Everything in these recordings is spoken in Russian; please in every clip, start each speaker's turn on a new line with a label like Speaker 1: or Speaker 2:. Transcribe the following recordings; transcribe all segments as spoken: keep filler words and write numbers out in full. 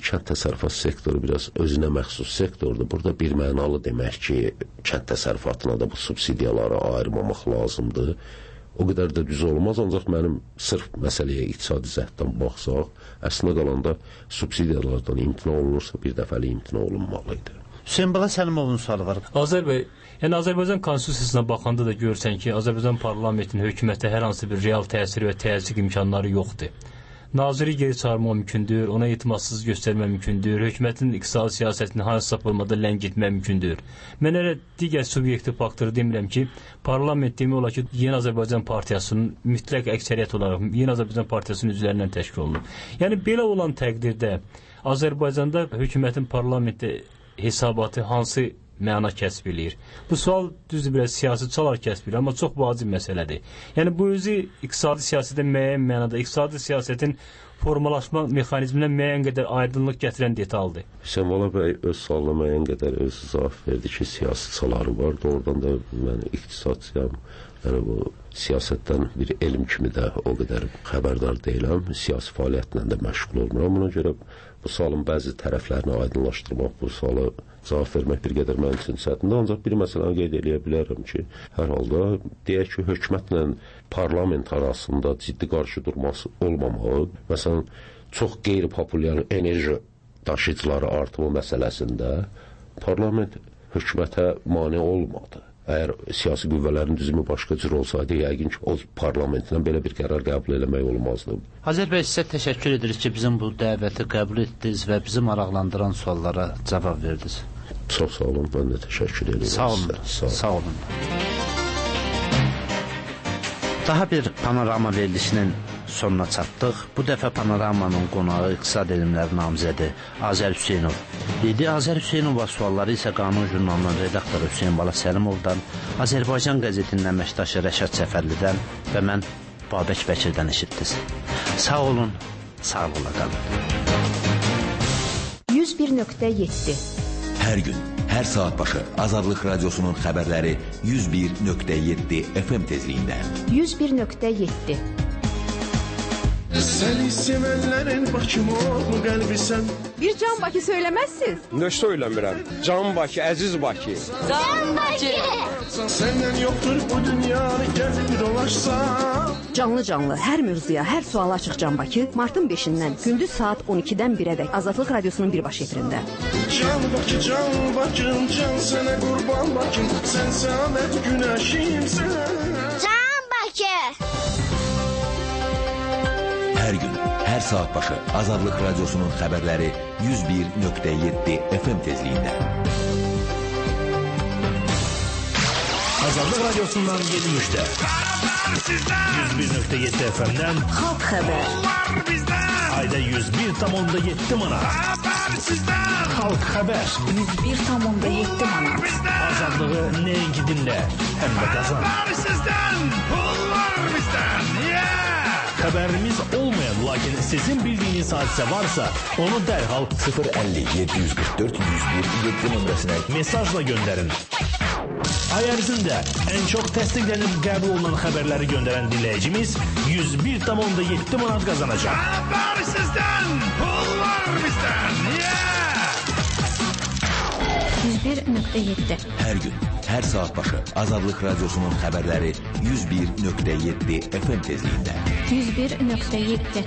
Speaker 1: kənd təsərrüfat sektoru biraz özünə məxsus sektordur. Burada bir mənalı demək ki, kənd təsərrüfatına da bu subsidiyaları ayırmamaq lazımdır. O qədər də düz olmaz, ancaq mənim sırf məsələyə iqtisadi cəhətdən baxsaq, əslində qalanda subsidiyalardan imtina olunursa bir dəfəli imtina olunmalıydı.
Speaker 2: Hüseyin Bala Səlimovun sualı var.
Speaker 3: Azər bəy, yəni Azərbaycan konstitusiyasına baxanda da görürsən ki, Azərbaycan parlamentinin hökumətə hər hansı bir real təsiri və təzyiq imkanları yoxdur. Naziri geri çağırmaq mümkündür, ona etimadsız göstərmək mümkündür, hökumətin iqtisadi siyasətini hansısa formada ləngitmək mümkündür. Mən elə digər subyektiv faktoru demirəm ki, parlament demək olar ki, Yeni Azərbaycan Partiyasının mütləq əksəriyyət olaraq Yeni Azərbaycan Partiyasının üzvlərindən təşkil olunur. Yəni belə olan təqdirdə Azərbaycanda hökumətin parlamentdə hesabatı hansı məna kəsb eləyir? Bu sual düzdür, biraz siyasi çalar kəsb eləyir, amma çox vacib məsələdir. Yəni bu özü iqtisadi siyasətə müəyyən mənada, iqtisadi siyasətin formalaşma mexanizminə müəyyən qədər aydınlıq gətirən detaldır.
Speaker 1: Hüseyin Bala bəy öz sualına müəyyən qədər öz cavab verdi ki, siyasi çaları var. Doğrudan da mən iqtisadsiyam, yəni bu siyasətdən bir elm kimi də o qədər xəbərdar deyiləm. Siyasi fəaliyyətlə də məşğul olmuram. Buna görə bu sualın bəzi tərəflərini aydınlaşdırmaq, bu sualı cavab vermək bir qədər mənim üçün çətindir. Ancaq bir məsələni qeyd edə bilərəm ki, hər halda deyək ki, hökumətlə parlament arasında ciddi qarşı durması olmamalı. Məsələn, çox qeyri-populyar enerji daşıyıcıları artımı məsələsində parlament hökumətə mane olmadı. Əgər siyasi qüvvələrin düzümü başqa cür olsaydı, yəqin ki, o parlamentlə belə bir qərar qəbul eləmək olmazdı.
Speaker 2: Azər bəy, sizə təşəkkür edirik ki, bizim bu dəvəti qəbul etdiniz və bizi maraqlandıran suallara cavab verdiniz.
Speaker 1: Çox sağ olun, mən də təşəkkür edirəm.
Speaker 2: Sağ olun, sağ, sağ olun. Daha bir panorama verilişinin sonuna çatdıq. Bu dəfə panoramanın qonağı iqtisad elmləri namizədi Azər Hüseynov idi. Azər Hüseynova sualları isə Qanun jurnalının redaktoru Hüseyin Bala Səlimovdan, Azərbaycan qəzetinin əməkdaşı Rəşad Səfərlidən və mən Babək Bəkirdən eşitdiniz. Sağ olun, sağlıqla qalın.
Speaker 4: yüz bir nöqtə yeddi
Speaker 5: Hər gün, hər saat başı Azadlıq Radyosunun xəbərləri yüz bir nöqtə yeddi F M tezliyində.
Speaker 4: yüz bir nöqtə yeddi
Speaker 6: Seni sevenlerin Bakım oğlu qəlbi sən.
Speaker 7: Bir Can Bakı söylemezsiz.
Speaker 8: Ne söylemirəm? Can Bakı, əziz Bakı.
Speaker 7: Can Bakı.
Speaker 6: Senden yoktur bu dünyanı gəzib dolaşsam.
Speaker 7: Canlı canlı hər mövzuya, hər suala açıq Can Bakı martın beşindən gündüz saat on ikidən birədək Azadlıq Radyosunun birbaş efirində.
Speaker 6: Can Bakı, Can Bakım, can sənə qurban Bakım, sən səadət günəşimsən.
Speaker 9: Can Bakı.
Speaker 5: Hər gün, hər saat başı Azadlıq Radyosunun xəbərləri yüz bir nöqtə yeddi F M tezliyində.
Speaker 10: Azadlıq Radyosundan yeni müjdə. yüz bir nöqtə yeddi F M'dən
Speaker 7: Xalq xəbər.
Speaker 10: Ayda yüz bir tam onda yeddi manat. Xalq xəbər.
Speaker 7: yüz bir tam onda yeddi manat.
Speaker 10: Azadlığı nəinki dinlə, həm də qazan. Xəbərimiz olmayan, lakin sizin bildiyiniz hadisə varsa, onu dərhal sıfır əlli yeddi yüz qırx dörd yüz bir yeddi nömrəsinə mesajla göndərin. Ay ərzində ən çox təsdiqlənib qəbul olunan xəbərləri göndərən dinləyicimiz yüz bir tam onda yeddi manat qazanacaq.
Speaker 6: Xəbər sizdən, pullar bizdən.
Speaker 4: yüz bir nöqtə yeddi
Speaker 5: Hər gün, hər saat başı Azadlıq Radyosunun xəbərləri yüz bir nöqtə yeddi F M tezliyində.
Speaker 4: yüz bir nöqtə yeddi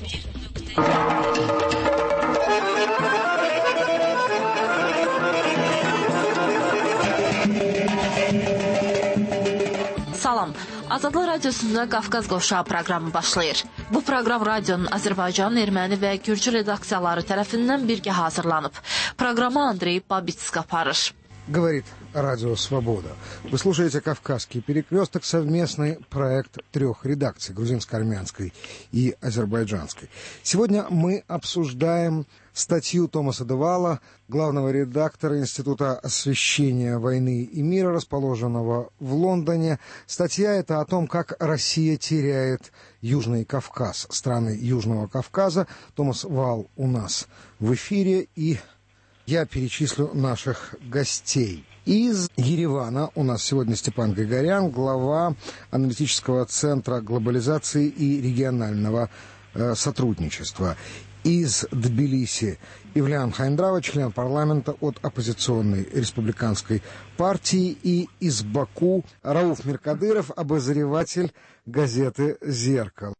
Speaker 11: Salam, Azadlıq Radyosunda Qafqaz Qovşağı proqramı başlayır. Bu proqram radionun Azərbaycan, erməni və gürcü redaksiyaları tərəfindən birgə hazırlanıb. Proqramı Andrey Babitsk aparır.
Speaker 12: Говорит Радио Свобода. Вы слушаете «Кавказский перекресток», совместный проект трех редакций, грузинско-армянской и азербайджанской. Сегодня мы обсуждаем статью Томаса Девала, главного редактора Института освещения войны и мира, расположенного в Лондоне. Статья эта о том, как Россия теряет Южный Кавказ, страны Южного Кавказа. Томас Вал у нас в эфире, и я перечислю наших гостей. Из Еревана у нас сегодня Степан Григорян, глава аналитического центра глобализации и регионального э, сотрудничества. Из Тбилиси Ивлиан Хайндрава, член парламента от оппозиционной республиканской партии, и из Баку Рауф Миркадыров, обозреватель газеты «Зеркало».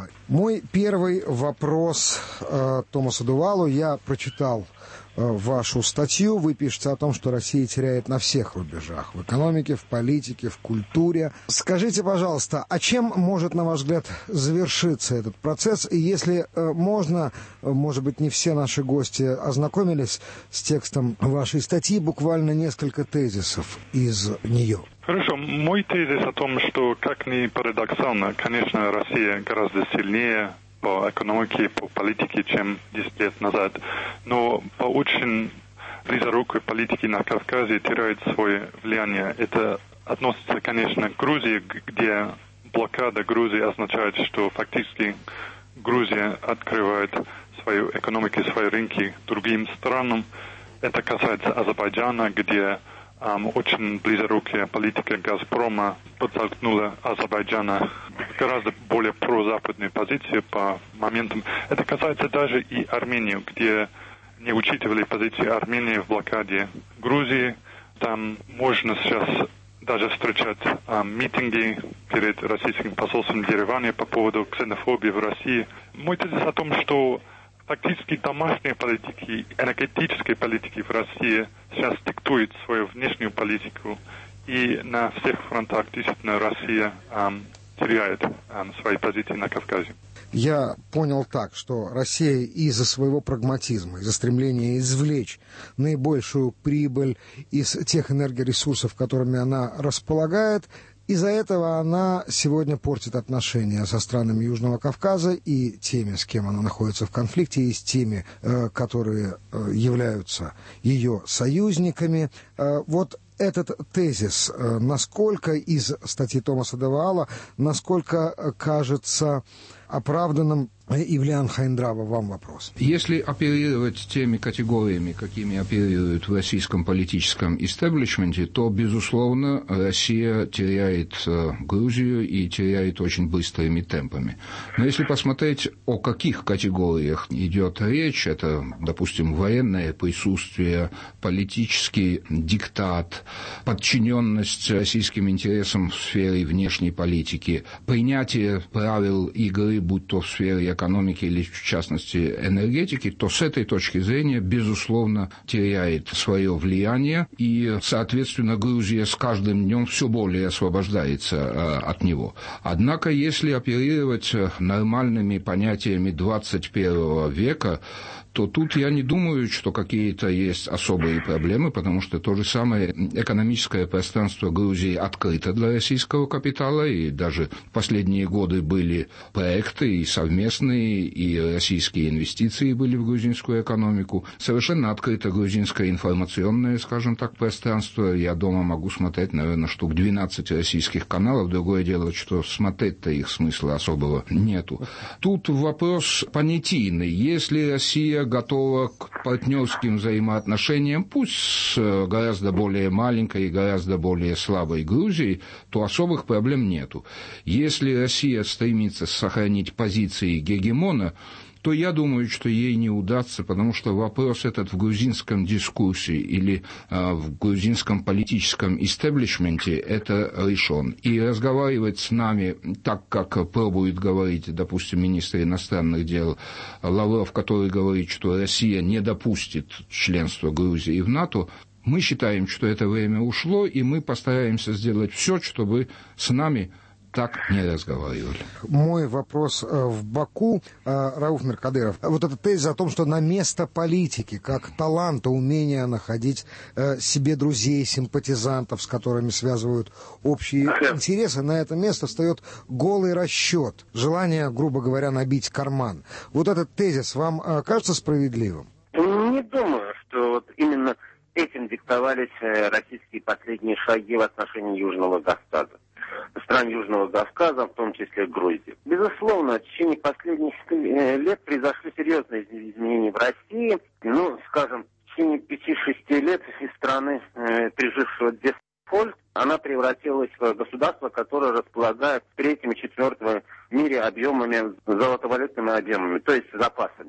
Speaker 12: Мой первый вопрос э, Томасу Дувалу. Я прочитал э, вашу статью. Вы пишете о том, что Россия теряет на всех рубежах. В экономике, в политике, в культуре. Скажите, пожалуйста, а чем может, на ваш взгляд, завершиться этот процесс? И если э, можно, э, может быть, не все наши гости ознакомились с текстом вашей статьи, буквально несколько тезисов из нее.
Speaker 13: Хорошо. Мой тезис о том, что, как ни парадоксально, конечно, Россия гораздо сильнее по экономике, по политике, чем десять лет назад, но по очень близорукой политике на Кавказе теряет свое влияние. Это относится, конечно, к Грузии, где блокада Грузии означает, что фактически Грузия открывает свою экономику, свои рынки другим странам. Это касается Азербайджана, где Um, очень близорукая политика «Газпрома» подтолкнула Азербайджана в гораздо более прозападную позицию по моментам. Это касается даже и Армении, где не учитывали позицию Армении в блокаде Грузии. Там можно сейчас даже встречать um, митинги перед российским посольством в Ереване по поводу ксенофобии в России. Мой тезис о том, что фактически домашние политики, энергетические политики в России сейчас диктуют свою внешнюю политику, и на всех фронтах действительно Россия эм, теряет эм, свои позиции на Кавказе.
Speaker 12: Я понял так, что Россия из-за своего прагматизма, из-за стремления извлечь наибольшую прибыль из тех энергоресурсов, которыми она располагает, из-за этого она сегодня портит отношения со странами Южного Кавказа и теми, с кем она находится в конфликте, и с теми, э, которые э, являются ее союзниками. Э, вот этот тезис, э, насколько из статьи Томаса Дувала, насколько кажется оправданным? Ивлиан Хайндрава, вам вопрос.
Speaker 14: Если оперировать теми категориями, какими оперируют в российском политическом истеблишменте, то, безусловно, Россия теряет Грузию и теряет очень быстрыми темпами. Но если посмотреть, о каких категориях идет речь, это, допустим, военное присутствие, политический диктат, подчиненность российским интересам в сфере внешней политики, принятие правил игры, будь то в сфере экономики или, в частности, энергетики, то с этой точки зрения, безусловно, теряет свое влияние, и, соответственно, Грузия с каждым днем все более освобождается от него. Однако, если оперировать нормальными понятиями двадцать первого века, то тут я не думаю, что какие-то есть особые проблемы, потому что то же самое экономическое пространство Грузии открыто для российского капитала, и даже в последние годы были проекты и совместные, и российские инвестиции были в грузинскую экономику. Совершенно открыто грузинское информационное, скажем так, пространство. Я дома могу смотреть, наверное, штук двенадцать российских каналов. Другое дело, что смотреть-то их смысла особого нету. Тут вопрос понятийный. Если Россия готова к партнерским взаимоотношениям, пусть с гораздо более маленькой и гораздо более слабой Грузией, то особых проблем нету. Если Россия стремится сохранить позиции гегемона, то я думаю, что ей не удастся, потому что вопрос этот в грузинском дискурсе или а, в грузинском политическом истеблишменте это решен. И разговаривать с нами так, как пробует говорить, допустим, министр иностранных дел Лавров, который говорит, что Россия не допустит членства Грузии в НАТО, мы считаем, что это время ушло, и мы постараемся сделать все, чтобы с нами так не разговаривали.
Speaker 12: Мой вопрос в Баку, Рауф Миркадыров. Вот этот тезис о том, что на место политики, как таланта, умения находить себе друзей, симпатизантов, с которыми связывают общие интересы, на это место встает голый расчет, желание, грубо говоря, набить карман. Вот этот тезис вам кажется справедливым?
Speaker 15: Не думаю, что вот именно этим диктовались российские последние шаги в отношении Южного Кавказа. Стран Южного Кавказа, в том числе Грузии. Безусловно, в течение последних лет произошли серьезные изменения в России. Ну, скажем, в течение пяти-шести лет из страны, э, пережившего дефолт, она превратилась в государство, которое располагает третьим и четвертым в мире объемами, золотовалютными объемами, то есть запасами.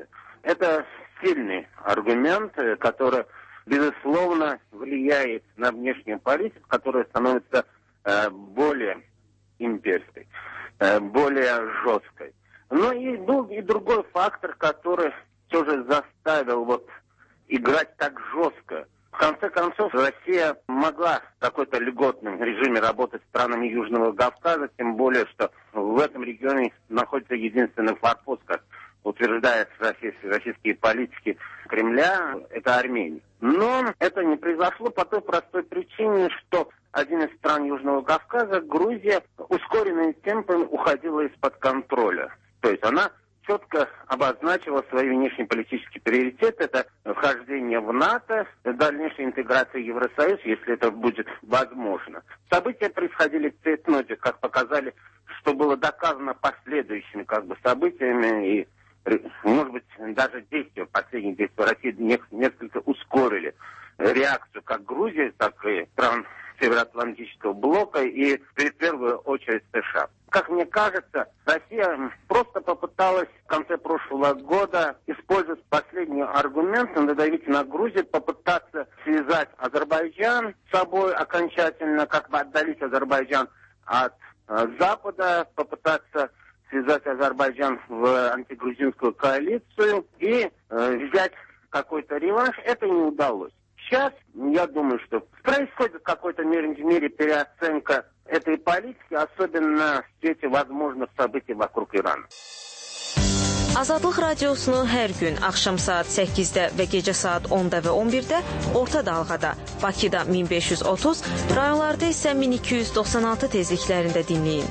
Speaker 15: это сильный аргумент, который, безусловно, влияет на внешнюю политику, которая становится э, более имперской, э, более жесткой. Но и был и другой фактор, который тоже заставил вот играть так жестко. В конце концов, Россия могла в какой-то льготном режиме работать с странами Южного Кавказа, тем более, что в этом регионе находится единственный форпост, как утверждают российские, российские политики Кремля, это Армения. Но это не произошло по той простой причине, что один из стран Южного Кавказа, Грузия, ускоренными темпами уходила из-под контроля. То есть она четко обозначила свои внешнеполитические приоритеты. Это вхождение в НАТО, дальнейшая интеграция в Евросоюз, если это будет возможно. События происходили в цейтноте, как показали, что было доказано последующими как бы событиями, и, может быть, даже действия, последние действия России несколько ускорили реакцию как Грузии, так и стран Североатлантического блока и в первую очередь США. Как мне кажется, Россия просто попыталась в конце прошлого года использовать последний аргумент, надавить на Грузию, попытаться связать Азербайджан с собой окончательно, как бы отдалить Азербайджан от э, Запада, попытаться связать Азербайджан в антигрузинскую коалицию и э, взять какой-то реванш. Это не удалось. Сейчас, я думаю, что происходит в какой-то мере, мере переоценка этой политики, особенно в свете возможных событий вокруг Ирана.
Speaker 16: Azadlıq radiosunu hər gün axşam saat səkkizdə və gecə saat onda və on birdə orta dalğada, Bakıda min beş yüz otuz, rayonlarda isə min iki yüz doxsan altı tezliklərində dinləyin.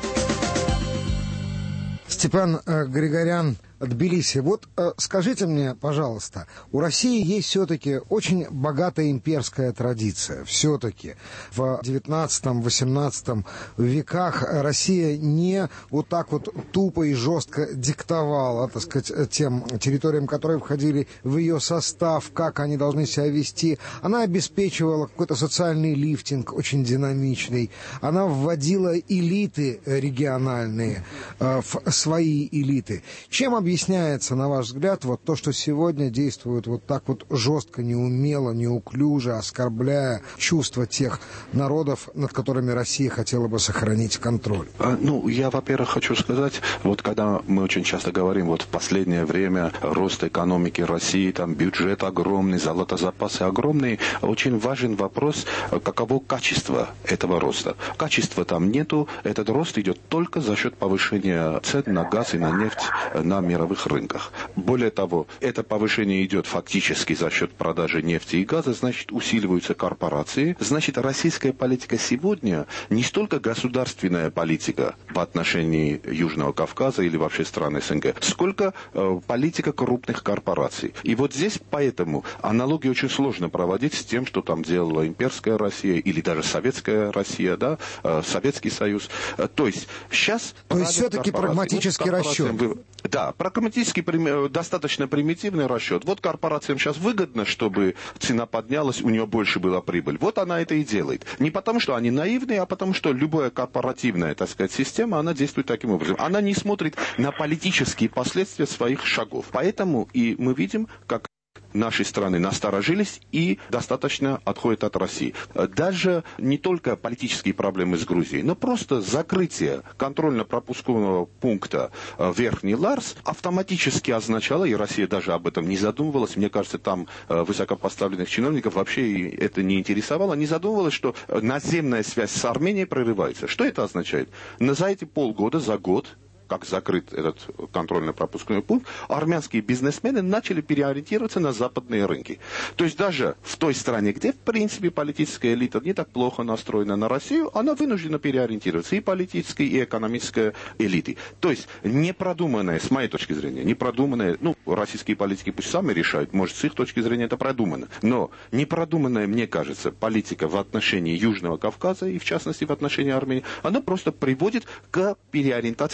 Speaker 12: Степан э, Григорян, Тбилиси. Вот э, скажите мне, пожалуйста, у России есть все-таки очень богатая имперская традиция. Все-таки в девятнадцатом-восемнадцатом веках Россия не вот так вот тупо и жестко диктовала, так сказать, тем территориям, которые входили в ее состав, как они должны себя вести. Она обеспечивала какой-то социальный лифтинг очень динамичный. Она вводила элиты региональные э, в свои элиты. Чем объясняется Объясняется, на ваш взгляд, вот то, что сегодня действует вот так вот жестко, неумело, неуклюже, оскорбляя чувства тех народов, над которыми Россия хотела бы сохранить контроль?
Speaker 17: А, ну, я, во-первых, хочу сказать, вот когда мы очень часто говорим, вот в последнее время рост экономики России, там бюджет огромный, золотозапасы огромные, очень важен вопрос, каково качество этого роста. Качества там нету, этот рост идет только за счет повышения цен на газ и на нефть на мировом рынках. Более того, это повышение идет фактически за счет продажи нефти и газа, значит, усиливаются корпорации. Значит, российская политика сегодня не столько государственная политика в отношении Южного Кавказа или вообще стран СНГ, сколько э, политика крупных корпораций. И вот здесь поэтому аналогию очень сложно проводить с тем, что там делала имперская Россия или даже советская Россия, да, э, Советский Союз. Э, то есть сейчас...
Speaker 12: То есть все-таки прагматический расчет.
Speaker 17: Вы... Да, прагматически достаточно примитивный расчет. Вот корпорациям сейчас выгодно, чтобы цена поднялась, у нее больше была прибыль. Вот она это и делает. Не потому, что они наивные, а потому, что любая корпоративная, так сказать, система, она действует таким образом. Она не смотрит на политические последствия своих шагов. Поэтому и мы видим, как нашей страны насторожились и достаточно отходят от России. Даже не только политические проблемы с Грузией, но просто закрытие контрольно-пропускного пункта Верхний Ларс автоматически означало, и Россия даже об этом не задумывалась, мне кажется, там высокопоставленных чиновников вообще это не интересовало, не задумывалось, что наземная связь с Арменией прерывается. Что это означает? За эти полгода, за год, как закрыт этот контрольно-пропускной пункт, армянские бизнесмены начали переориентироваться на западные рынки. То есть даже в той стране, где, в принципе, политическая элита не так плохо настроена на Россию, она вынуждена переориентироваться и политической, и экономической элиты. То есть непродуманная, с моей точки зрения, непродуманная, ну, российские политики пусть сами решают, может, с их точки зрения это продумано, но непродуманная, мне кажется, политика в отношении Южного Кавказа и, в частности, в отношении Армении, она просто приводит к переориентации политической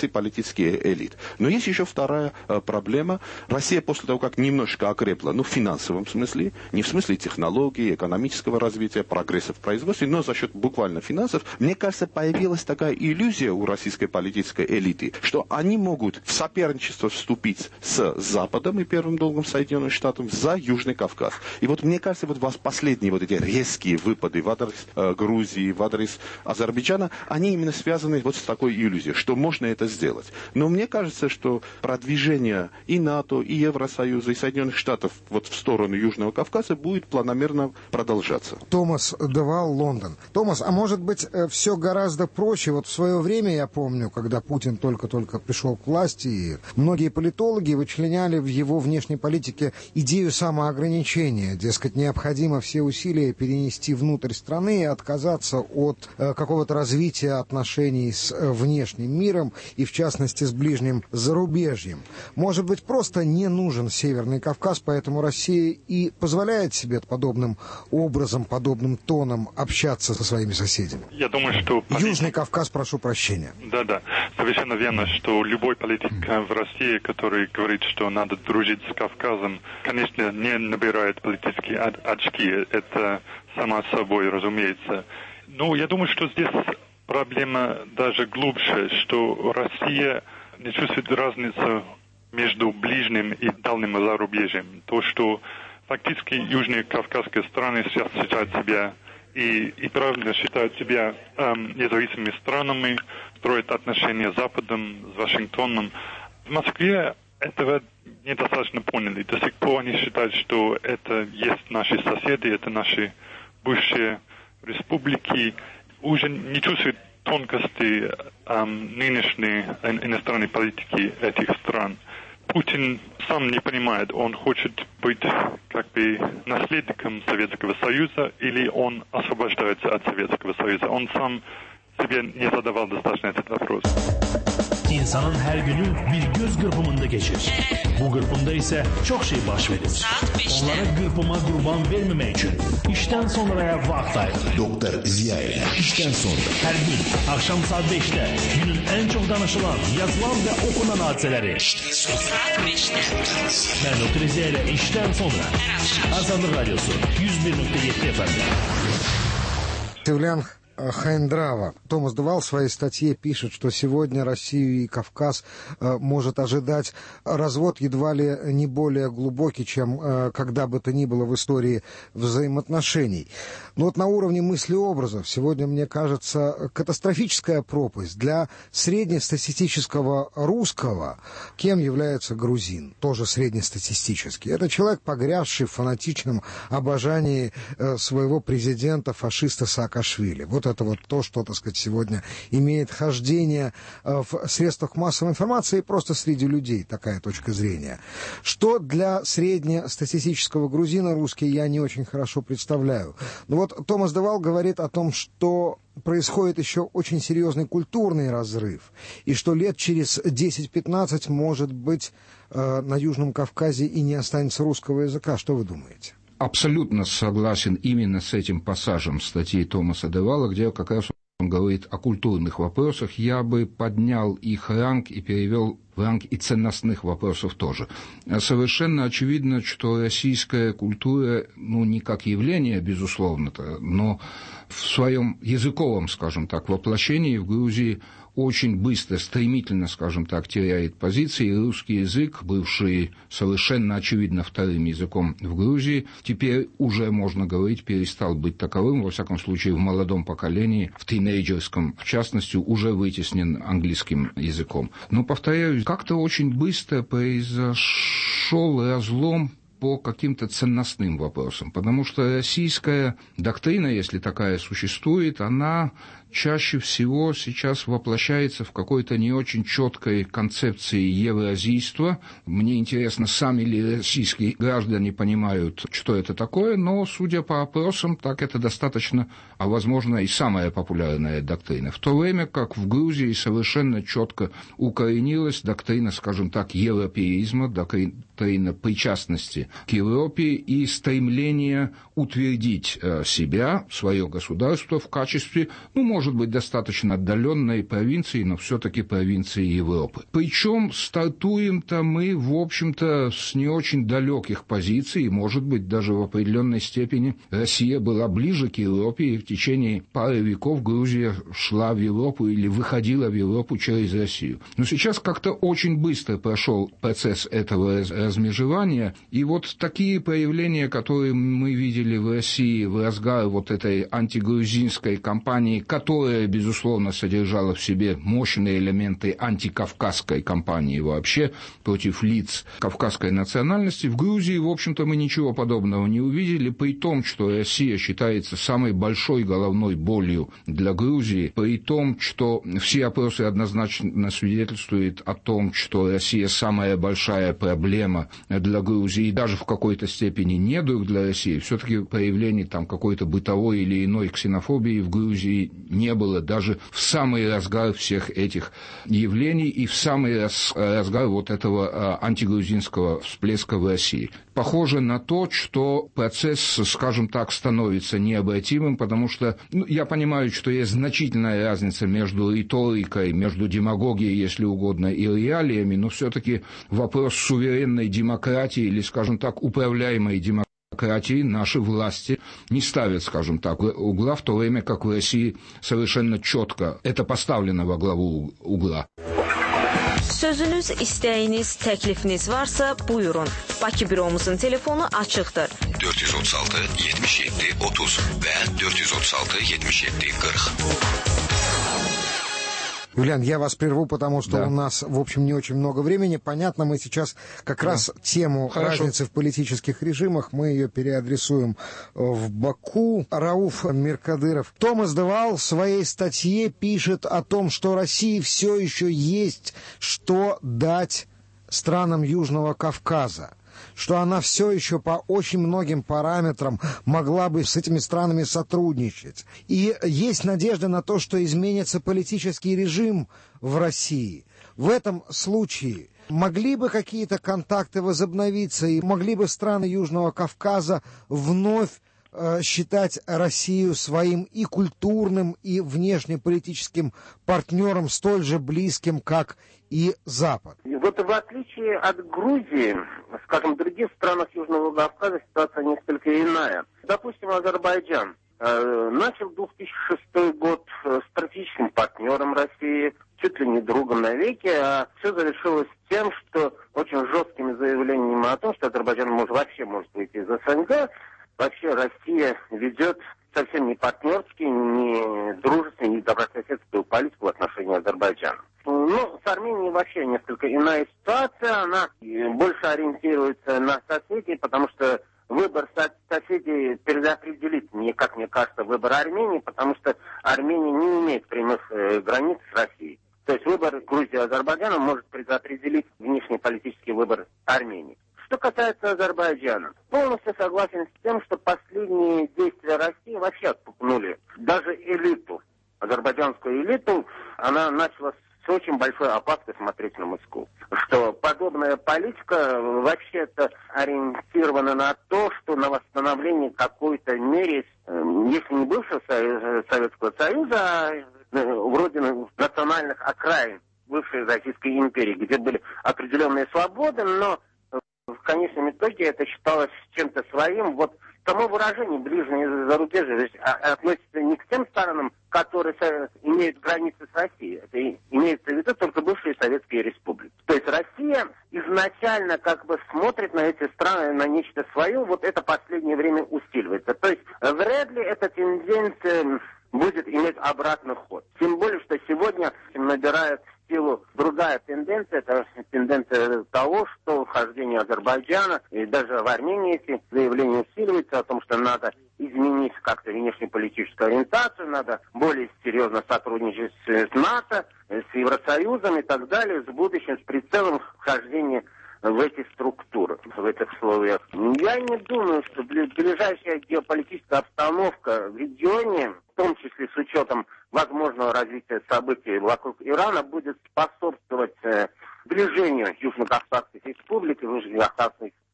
Speaker 17: политический элит. Но есть еще вторая э, проблема. Россия после того, как немножко окрепла, ну, в финансовом смысле, не в смысле технологий, экономического развития, прогресса в производстве, но за счет буквально финансов, мне кажется, появилась такая иллюзия у российской политической элиты, что они могут в соперничество вступить с Западом и первым долгом Соединенных Штатов за Южный Кавказ. И вот мне кажется, вот последние вот эти резкие выпады в адрес э, Грузии, в адрес Азербайджана, они именно связаны вот с такой иллюзией, что можно это сделать. Но мне кажется, что продвижение и НАТО, и Евросоюза, и Соединенных Штатов вот в сторону Южного Кавказа будет планомерно продолжаться.
Speaker 12: Томас Девал, Лондон. Томас, а может быть, все гораздо проще? Вот в свое время, я помню, когда Путин только-только пришел к власти, и многие политологи вычленяли в его внешней политике идею самоограничения. Дескать, необходимо все усилия перенести внутрь страны и отказаться от э, какого-то развития отношений с э, внешним миром и, в частности, с ближним зарубежьем. Может быть, просто не нужен Северный Кавказ, поэтому Россия и позволяет себе подобным образом, подобным тоном общаться со своими соседями.
Speaker 13: Я думаю, что...
Speaker 12: Южный Кавказ, прошу прощения.
Speaker 13: Да-да, совершенно верно, что любой политик в России, который говорит, что надо дружить с Кавказом, конечно, не набирает политические очки. Это само собой разумеется. Но я думаю, что здесь проблема даже глубже, что Россия не чувствует разницу между ближним и дальним зарубежьем. То, что фактически южные кавказские страны сейчас считают себя и, и правильно считают себя эм, независимыми странами, строят отношения с Западом, с Вашингтоном. В Москве этого недостаточно поняли. До сих пор они считают, что это есть наши соседи, это наши бывшие республики. Уже не чувствуют тонкости эм, нынешней иностранной политики этих стран. Путин сам не понимает, он хочет быть как бы наследником Советского Союза или он освобождается от Советского Союза. Он сам себе не задавал достаточно этот вопрос.
Speaker 10: İnsanın her günü bir göz qırpımında geçir. Bu qırpımda ise çok şey baş verir. Onlara qırpıma qurban verməmək üçün işdən sonraya vaxt ayır.
Speaker 5: Doktor Ziya ile işten sonra.
Speaker 10: Her gün akşam saat beşte günün en çok danışılan, yazılan ve okunan hadiseleri. İşten sonra. Saat beşte. Ben Doktor Ziya ile işten sonra. Her akşam. Azadlık Radyosu yüz bir nokta yedi F M'de.
Speaker 12: Тевлян Хайндрава. Томас Девал в своей статье пишет, что сегодня Россию и Кавказ э, может ожидать развод едва ли не более глубокий, чем э, когда бы то ни было в истории взаимоотношений. Но вот на уровне мыслеобразов сегодня, мне кажется, катастрофическая пропасть для среднестатистического русского, кем является грузин, тоже среднестатистический. Это человек, погрязший в фанатичном обожании э, своего президента, фашиста Саакашвили. Вот это вот то, что, так сказать, сегодня имеет хождение в средствах массовой информации и просто среди людей, такая точка зрения. Что для среднестатистического грузина русский, я не очень хорошо представляю. Но вот Томас Девал говорит о том, что происходит еще очень серьезный культурный разрыв, и что лет через десять-пятнадцать, может быть, на Южном Кавказе и не останется русского языка. Что вы думаете?
Speaker 14: Абсолютно согласен именно с этим пассажем статьи Томаса Девала, где как раз он говорит о культурных вопросах. Я бы поднял их ранг и перевел в ранг и ценностных вопросов тоже. Совершенно очевидно, что российская культура, ну, не как явление, безусловно, но в своем языковом, скажем так, воплощении в Грузии очень быстро, стремительно, скажем так, теряет позиции. И русский язык, бывший совершенно очевидно вторым языком в Грузии, теперь уже, можно говорить, перестал быть таковым. Во всяком случае, в молодом поколении, в тинейджерском, в частности, уже вытеснен английским языком. Но, повторяю, как-то очень быстро произошел разлом по каким-то ценностным вопросам, потому что российская доктрина, если такая существует, она чаще всего сейчас воплощается в какой-то не очень четкой концепции евразийства. Мне интересно, сами ли российские граждане понимают, что это такое, но, судя по опросам, так это достаточно, а возможно и самая популярная доктрина. В то время как в Грузии совершенно четко укоренилась доктрина, скажем так, европеизма, доктрина причастности отношении к Европе и стремление утвердить себя, свое государство в качестве, ну, может быть, достаточно отдаленной провинции, но все-таки провинции Европы. Причем стартуем-то мы, в общем-то, с не очень далеких позиций, и, может быть, даже в определенной степени Россия была ближе к Европе, и в течение пары веков Грузия шла в Европу или выходила в Европу через Россию. Но сейчас как-то очень быстро прошел процесс этого размежевания, и вот такие проявления, которые мы видели в России в разгар вот этой антигрузинской кампании, которая, безусловно, содержала в себе мощные элементы антикавказской кампании вообще против лиц кавказской национальности, в Грузии, в общем-то, мы ничего подобного не увидели, при том, что Россия считается самой большой головной болью для Грузии, при том, что все опросы однозначно свидетельствуют о том, что Россия самая большая проблема для Грузии, и даже в какой-то степени недруг для России, все-таки проявлений там какой-то бытовой или иной ксенофобии в Грузии не было, даже в самый разгар всех этих явлений и в самый раз, разгар вот этого антигрузинского всплеска в России. Похоже на то, что процесс, скажем так, становится необратимым, потому что, ну, я понимаю, что есть значительная разница между риторикой, между демагогией, если угодно, и реалиями, но все-таки вопрос суверенной демократии или, скажем так, управляемой демократии наши власти не ставят, скажем так, угла, в то время как в России совершенно четко это поставлено во главу угла.
Speaker 16: Sözünüz, istəyiniz, təklifiniz varsa, buyurun. Bakı büromuzun telefonu açıqdır.
Speaker 5: dörd yüz otuz altı yetmiş yeddi otuz və dörd yüz otuz altı yetmiş yeddi qırx.
Speaker 12: Юлиан, я вас прерву, потому что да. у нас, в общем, не очень много времени. Понятно, мы сейчас как да. раз тему Хорошо. разницы в политических режимах, мы ее переадресуем в Баку. Рауф Миркадыров. Томас Девал в своей статье пишет о том, что России все еще есть что дать странам Южного Кавказа, что она все еще по очень многим параметрам могла бы с этими странами сотрудничать. И есть надежда на то, что изменится политический режим в России. В этом случае могли бы какие-то контакты возобновиться, и могли бы страны Южного Кавказа вновь э, считать Россию своим и культурным, и внешнеполитическим партнером, столь же близким, как и Запад.
Speaker 15: Вот в отличие от Грузии, скажем, в других странах Южного Кавказа ситуация несколько иная. Допустим, Азербайджан э, начал две тысячи шестой год стратегическим партнером России, чуть ли не другом навеки, а все завершилось тем, что очень жесткими заявлениями о том, что Азербайджан может, вообще может выйти из СНГ, вообще Россия ведет совсем не партнерскую, не дружественную, не добрососедскую политику в отношении Азербайджана. Ну, с Арменией вообще несколько иная ситуация, она больше ориентируется на соседей, потому что выбор соседей предопределит, мне, как мне кажется, выбор Армении, потому что Армения не имеет прямых э, границ с Россией. То есть выбор Грузии и Азербайджана может предопределить внешнеполитический выбор Армении. Что касается Азербайджана, полностью согласен с тем, что последние действия России вообще отпугнули даже элиту, азербайджанскую элиту, она начала с очень большой опаской смотреть на Москву. Что подобная политика вообще-то ориентирована на то, что на восстановление какой-то мере, если не бывшего Советского Союза, а вроде национальных окраин бывшей Российской империи, где были определенные свободы, но в конечном итоге это считалось чем-то своим. Вот само выражение «ближнее зарубежье» относится не к тем странам, которые имеют границы с Россией. Это имеется в виду только бывшие советские республики. То есть Россия изначально как бы смотрит на эти страны, на нечто свое. Вот это в последнее время усиливается. То есть вряд ли эта тенденция будет иметь обратный ход. Тем более, что сегодня набирает силу другая тенденция, это тенденция того, что вхождение Азербайджана и даже в Армении эти заявления усиливаются о том, что надо изменить как-то внешнеполитическую ориентацию, надо более серьезно сотрудничать с НАТО, с Евросоюзом и так далее, с будущим, с прицелом вхождения в эти структуры, в этих условиях. Я не думаю, что ближайшая геополитическая обстановка в регионе, в том числе с учетом возможного развития событий вокруг Ирана, будет способствовать э, сближению Южно-Кавказских республик и Южно-Кавказских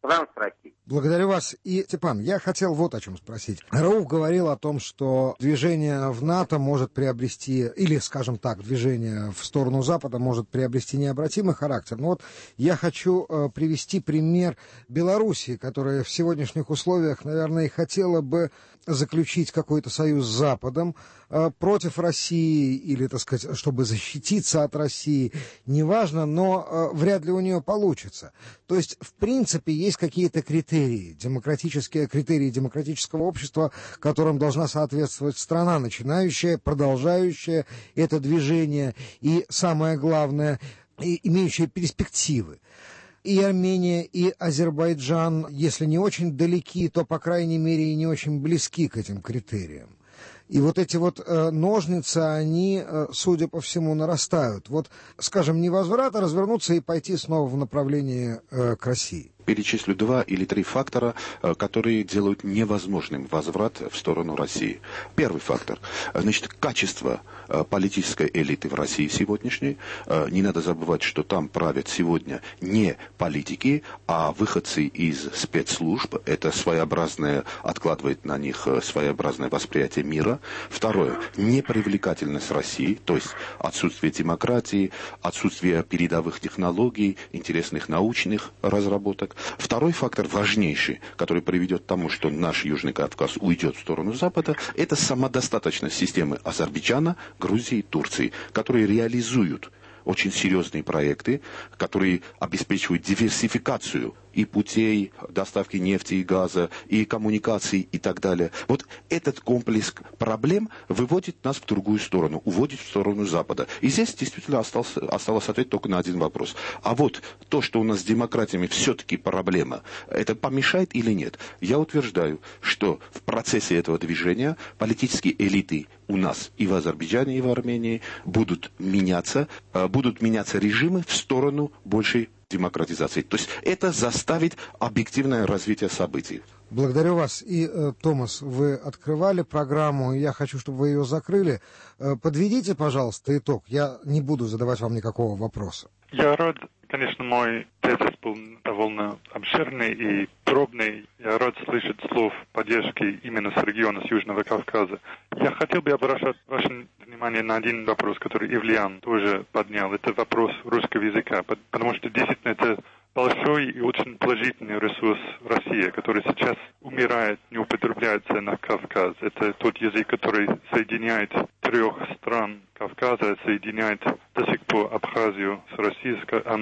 Speaker 15: стран с Россией.
Speaker 12: Благодарю вас. И, Степан, я хотел вот о чем спросить. Рауф говорил о том, что движение в НАТО может приобрести, или, скажем так, движение в сторону Запада может приобрести необратимый характер. Но вот я хочу э, привести пример Белоруссии, которая в сегодняшних условиях, наверное, и хотела бы заключить какой-то союз с Западом э, против России, или, так сказать, чтобы защититься от России, неважно, но э, вряд ли у нее получится. То есть, в принципе, есть какие-то критерии, демократические критерии демократического общества, которым должна соответствовать страна, начинающая, продолжающая это движение, и, самое главное, и имеющая перспективы. И Армения, и Азербайджан, если не очень далеки, то, по крайней мере, и не очень близки к этим критериям. И вот эти вот э, ножницы, они, э, судя по всему, нарастают. Вот, скажем, не возврат, а развернуться и пойти снова в направлении э, к России.
Speaker 17: Перечислю два или три фактора, которые делают невозможным возврат в сторону России. Первый фактор. Значит, качество политической элиты в России сегодняшней. Не надо забывать, что там правят сегодня не политики, а выходцы из спецслужб. Это своеобразное, откладывает на них своеобразное восприятие мира. Второе. Непривлекательность России, то есть отсутствие демократии, отсутствие передовых технологий, интересных научных разработок. Второй фактор, важнейший, который приведет к тому, что наш Южный Кавказ уйдет в сторону Запада, это самодостаточность системы Азербайджана, Грузии и Турции, которые реализуют очень серьезные проекты, которые обеспечивают диверсификацию и путей доставки нефти и газа, и коммуникаций и так далее. Вот этот комплекс проблем выводит нас в другую сторону, уводит в сторону Запада. И здесь действительно остался, осталось ответить только на один вопрос. А вот то, что у нас с демократиями все-таки проблема, это помешает или нет? Я утверждаю, что в процессе этого движения политические элиты у нас и в Азербайджане, и в Армении будут меняться, будут меняться режимы в сторону большей демократизации. То есть это заставит объективное развитие событий.
Speaker 12: Благодарю вас. И, э, Томас, вы открывали программу, и я хочу, чтобы вы ее закрыли. Э, подведите, пожалуйста, итог. Я не буду задавать вам никакого вопроса.
Speaker 13: Я рад, конечно, мой тезис был довольно обширный и пробный. Я рад слышать слов поддержки именно с региона, с Южного Кавказа. Я хотел бы обращать ваше внимание на один вопрос, который Ивлиан тоже поднял. Это вопрос русского языка, потому что действительно это большой и очень положительный ресурс России, который сейчас умирает, не употребляется на Кавказ. Это тот язык, который соединяет трех стран Кавказа, соединяет до сих пор Абхазию с Россией,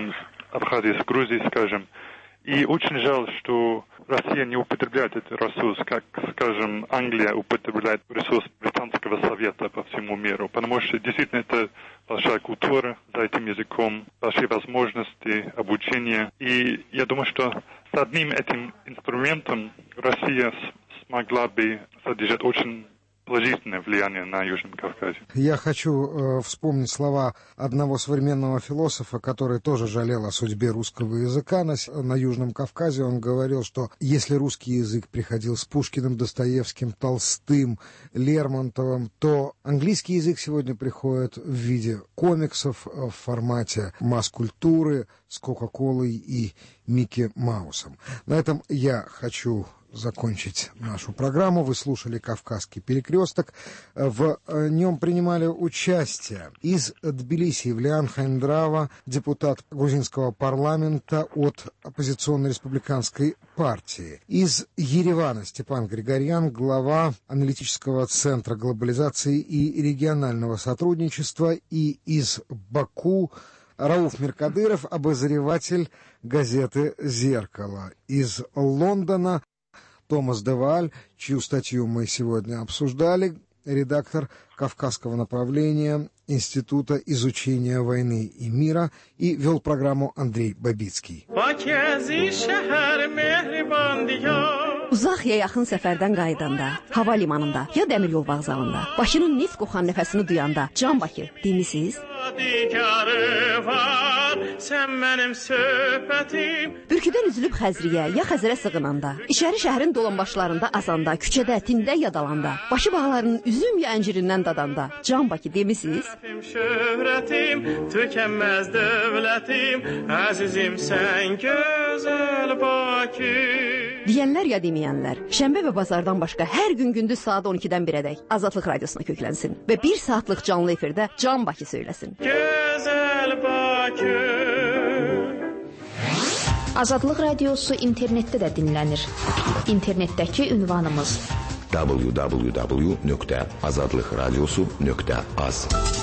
Speaker 13: Абхазию с Грузией, скажем. И очень жаль, что Россия не употребляет этот ресурс, как, скажем, Англия употребляет ресурс Британского совета по всему миру. Потому что действительно это большая культура за этим языком, большие возможности обучения. И я думаю, что с одним этим инструментом Россия смогла бы содержать очень положительное влияние на Южном Кавказе.
Speaker 12: Я хочу э, вспомнить слова одного современного философа, который тоже жалел о судьбе русского языка на, на Южном Кавказе. Он говорил, что если русский язык приходил с Пушкиным, Достоевским, Толстым, Лермонтовым, то английский язык сегодня приходит в виде комиксов в формате масс-культуры с Кока-Колой и Микки Маусом. На этом я хочу закончить нашу программу. Вы слушали «Кавказский перекресток». В нем принимали участие из Тбилиси Ивлиан Хайндрава, депутат грузинского парламента от оппозиционной республиканской партии. Из Еревана Степан Григорьян, глава аналитического центра глобализации и регионального сотрудничества. И из Баку Рауф Меркадыров, обозреватель газеты «Зеркало». Из Лондона Томас де Вааль, чью статью мы сегодня обсуждали, редактор Кавказского направления Института изучения войны и мира, и вел программу Андрей Бабицкий.
Speaker 7: Uzaq ya yaxın səfərdən qayıdanda, hava limanında ya dəmir yol vağzalında, Bakının neft qoxan nəfəsini duyanda, Can Bakı, demisiz?
Speaker 6: Yadigarı var, sən mənim söhbətim.
Speaker 7: Bürküdən üzülüb Xəzriyə, ya Xəzərə sığınanda, İçəri şəhərin dolanbaşlarında azanda, küçədə, tində yadalanda, Bakı bağlarının üzüm ya əncirindən dadanda, Can Bakı demisiniz?
Speaker 6: Şöhrətim, tükənməz dövlətim, əzizim sən gözəl Bakı.
Speaker 7: Deyənlər ya deməyənlər, şənbə və bazardan başqa hər gün gündüz saat on ikidən birədək Azadlıq Radiosuna köklənsin və bir saatlıq canlı efirdə Can Bakı söyləsin.
Speaker 6: Gözəl Bakı.
Speaker 4: Azadlıq Radiosu internetdə də dinlənir. İnternetdəki ünvanımız
Speaker 5: w w w nöqtə azadlıqradiosu nöqtə az.